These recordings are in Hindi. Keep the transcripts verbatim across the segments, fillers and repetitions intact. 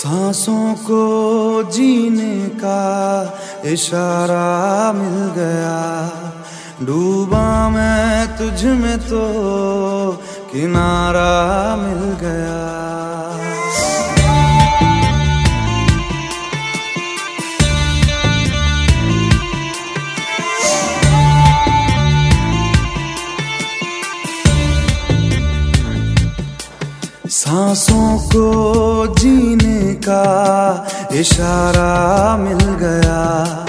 सांसों को जीने का इशारा मिल गया, डूबा मैं तुझ में तो किनारा मिल गया। सांसों को जीने का इशारा मिल गया,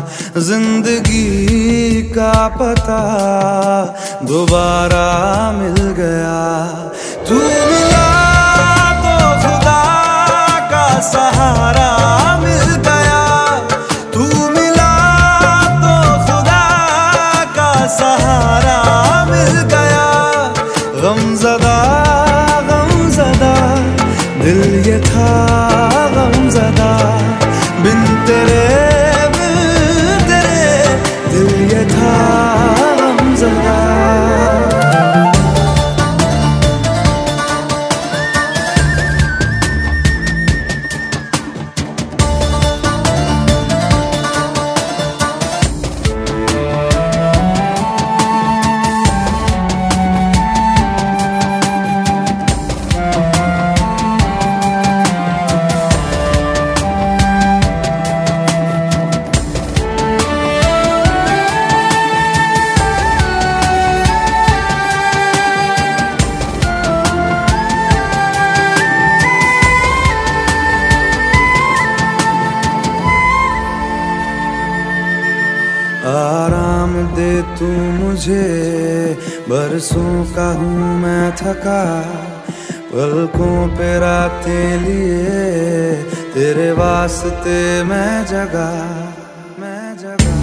जिंदगी का पता दोबारा मिल गया। तू मिला तो खुदा का सहारा मिल गया, तू मिला तो खुदा का सहारा मिल गया। गमज़दा दिल ये था गमज़दा, बिन तेरे बिन तेरे दिल ये था गमज़दा। आराम दे तू मुझे, बरसों का हूँ मैं थका, पलकों पे रातें लिए तेरे वास्ते मैं जगा मैं जगा।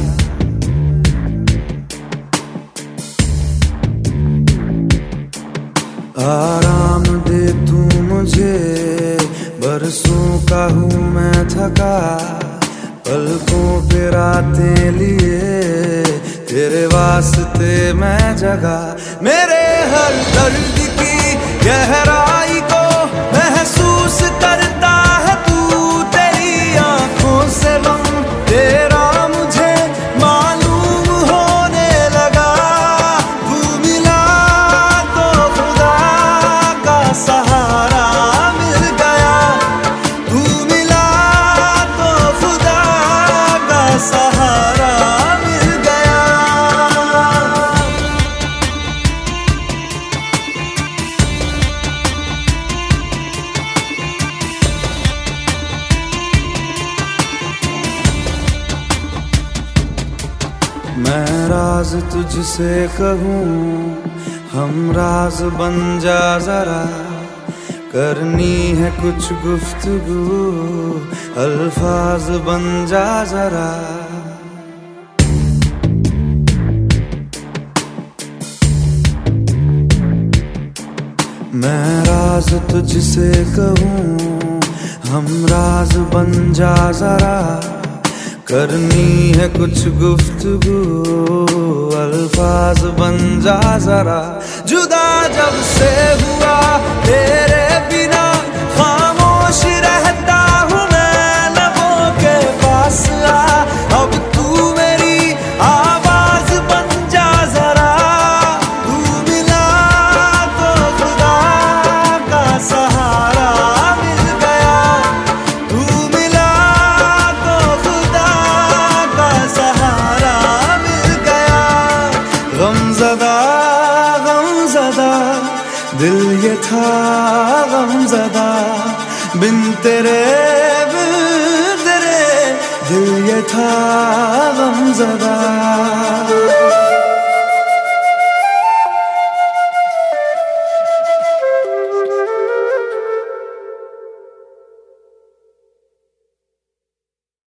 आराम दे तू मुझे, बरसों का हूँ मैं थका, पलकों पे रातें लिए तेरे वास्ते मैं जगा। मेरे हर दर्द की गहराई को महसूस करता है तू, तेरी आंखों से गम तेरा मुझे मालूम होने लगा। तू मिला तो खुदा का सहारा मिल गया, तू मिला तो खुदा का सहारा मिल गया। मैं राज तुझसे कहूँ, हम राज बन जा जरा, करनी है कुछ गुफ्तगू, अल्फाज बन जा जरा। मैं राज तुझसे कहूँ, हम राज बन जा जरा, करनी है कुछ गुफ्तगू, अल्फाज बन जा जरा। जुदा जब से हुआ तेरे बिना खामोश रहता हूँ मैं, लबों के पास आ अब तू मेरी आवाज बन जा जरा। तू मिला तो खुदा का सहारा मिल गया, तू मिला तो खुदा का सहारा मिल गया। गमज़दा गमज़दा दिल ये था गमज़दा, बिन तेरे बिन तेरे दिल ये था गमज़दा।